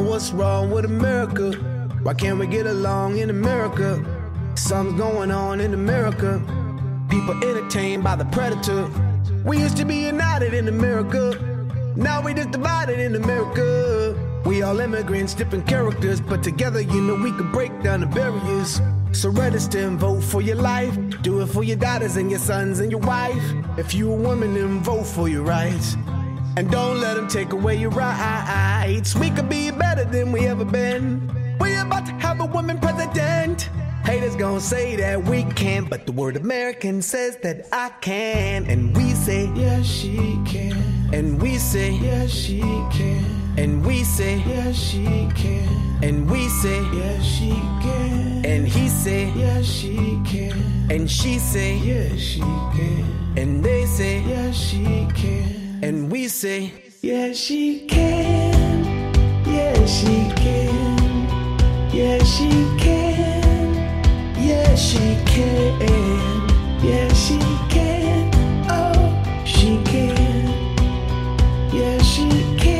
Mama, what's wrong with America? Why can't we get along in America? Something's going on in America. People entertained by the predator. We used to be united in America. Now we just divided in America. We all immigrants, different characters, but together, you know, we could break down the barriers. So register and vote for your life. Do it for your daughters and your sons and your wife. If you a woman, then vote for your rights. And don't let them take away your rights. We could be better than we ever been. We're about to have a woman president. Haters gon' say that we can't, but the word American says that I can. And we say, yes, she can. And we say, yes, she can. And we say, yes, she can. And we say, yes, she can. And he say, yes, she can. And she say, yes, she can. And they say, yes, she can. And we say, yes, she can. Yes, she can. Yes, she can. Yes, she can. Yes, she can. Oh, she can. Yes, she can.